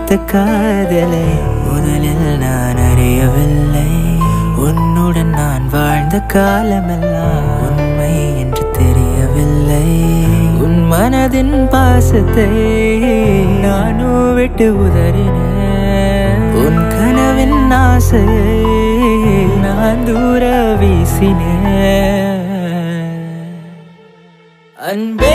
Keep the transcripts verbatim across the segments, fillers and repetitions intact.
வைத்த காதலை முதலில் நான் அறியவில்லை. உன்னுடன் நான் வாழ்ந்த காலமெல்லாம் உண்மை என்று தெரியவில்லை. உன் மனதின் பாசத்தை நானும் விட்டு உதறினேன். உன் கனவின் ஆசையை நான் தூர வீசினேன். அன்பே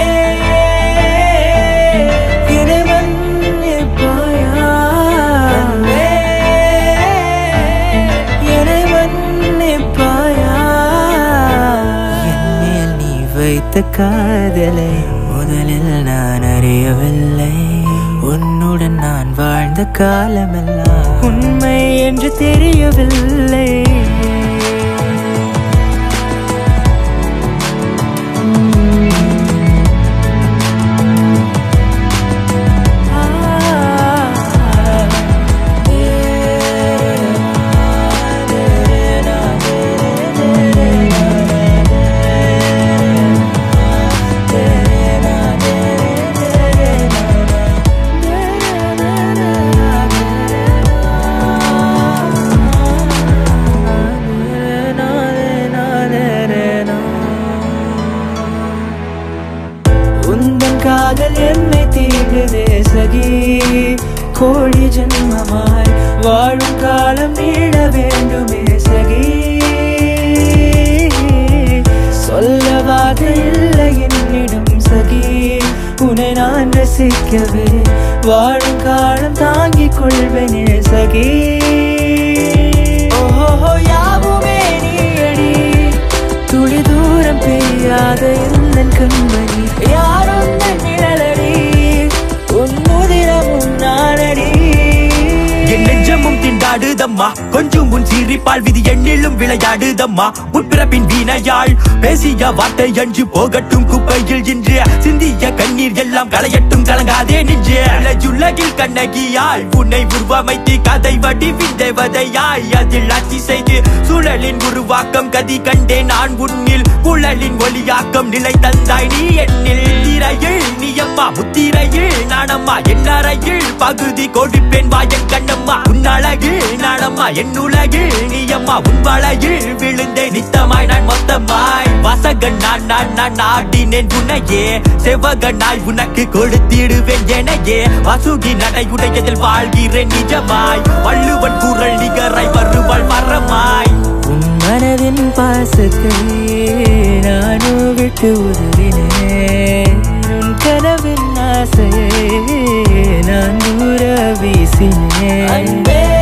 வைத்த காதலை முதலில் நான் அறியவில்லை. உன்னுடன் நான் வாழ்ந்த காலமெல்லாம் உண்மை என்று தெரியவில்லை. உந்தன் காதல் என்னை தீண்டுதே சகி. கோடி ஜன்மமாய் வாழும் காலம் நீட வேண்டுமே சகி. சொல்ல வார்த்தை இல்லை என்னிடம் சகி. உன்னை நான் ரசிக்கவே வாழும் காலம் தாங்கிக் கொள்வேனே சகி. ஓஹோ யாவுமே நீயடி துளி தூரம் பெய்யாத எந்தன் கண்மணி. யாரொந்தன் நிழலடி உன் முதிரமும் நானடி. என் நெஞ்சமும் திண்டாடுதம்மா கொஞ்சம் முன் சீரிப்பால் விதி எண்ணிலும் விளையாடுதம்மா. உட்பிறப்பின் வீணையாள் பேசிய வார்த்தை அஞ்சு போகட்டும் குப்பையில் இன்று சிந்திய கண்ணீர் எல்லாம் களையட்டும் கலங்காதே நின்று. உலகில் கண்ணகியாள் உன்னை உருவமைத்து கதை வடிவின் தேவதையாய் அதில் ஆட்சி செய்து சூழலின் உருவாக்கம் கதி கண்டே நான் உன்னில். குழலின் ஒளியாக்கம் நிலை தந்தாய் நீ எண்ணில். திரையில் நீயம்மா முத்திரையில் நானம்மா என் அறையில் பகுதி கொடுப்பேன் வாயன் கண்ணம்மா. உன் அழகில் நானம்மா என் உலகில் நீயம்மா உன் வளையில் விழுந்தே நித்தமாய் நான் மொத்தமாய். வசகன் நான் நான் நான் ஆடினேன் உன்னையே செவகனாய் உனக்கு கொடுத்திடுவேன் எனையே. வசுகி நடையுடையதில் வாழ்கிறேன் நிஜமாய். வள்ளுவன் குரல் நிகராய் வருவாள் மரமாய். உன் மனதின் பாசத்தை நானும் விட்டு உதறினேன். உன் கனவின் ஆசையை நான் தூர வீசினேன்.